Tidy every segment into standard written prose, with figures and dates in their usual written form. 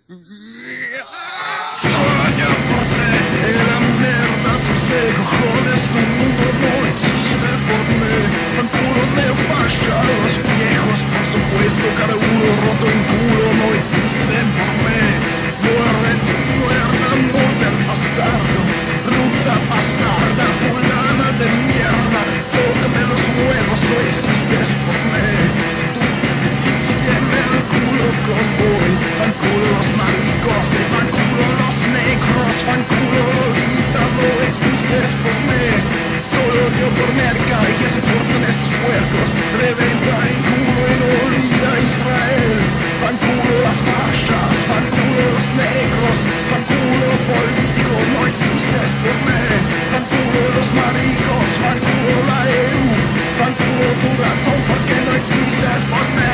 La merda, sé, cojones, tu mundo no existe por mí. Fanculo de falla, los viejos, por supuesto, cada uno roto en culo, no existen por mí. Muerda, morder, bastardo, ruta bastarda, fulana de mierda, tócame los huevos, no existes por mí. Tiene el culo convoy, fanculo los maricos, fanculo los negros, fanculo Lolita, no existes por mí. Solo odio por merca y que soporten estos puercos, reventa en culo en olvida Israel. Fanculo las fallas, fanculo los negros, fanculo político, no existes por mí. Fanculo los maricos, fanculo la EU, fanculo tu razón porque no existes por mí.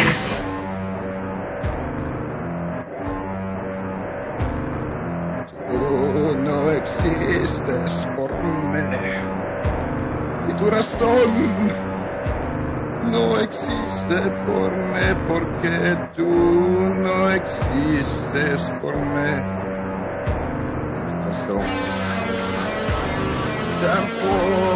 No existes por mí y tu razón no existe por mí porque tú no existes por mí. Tu razón tampoco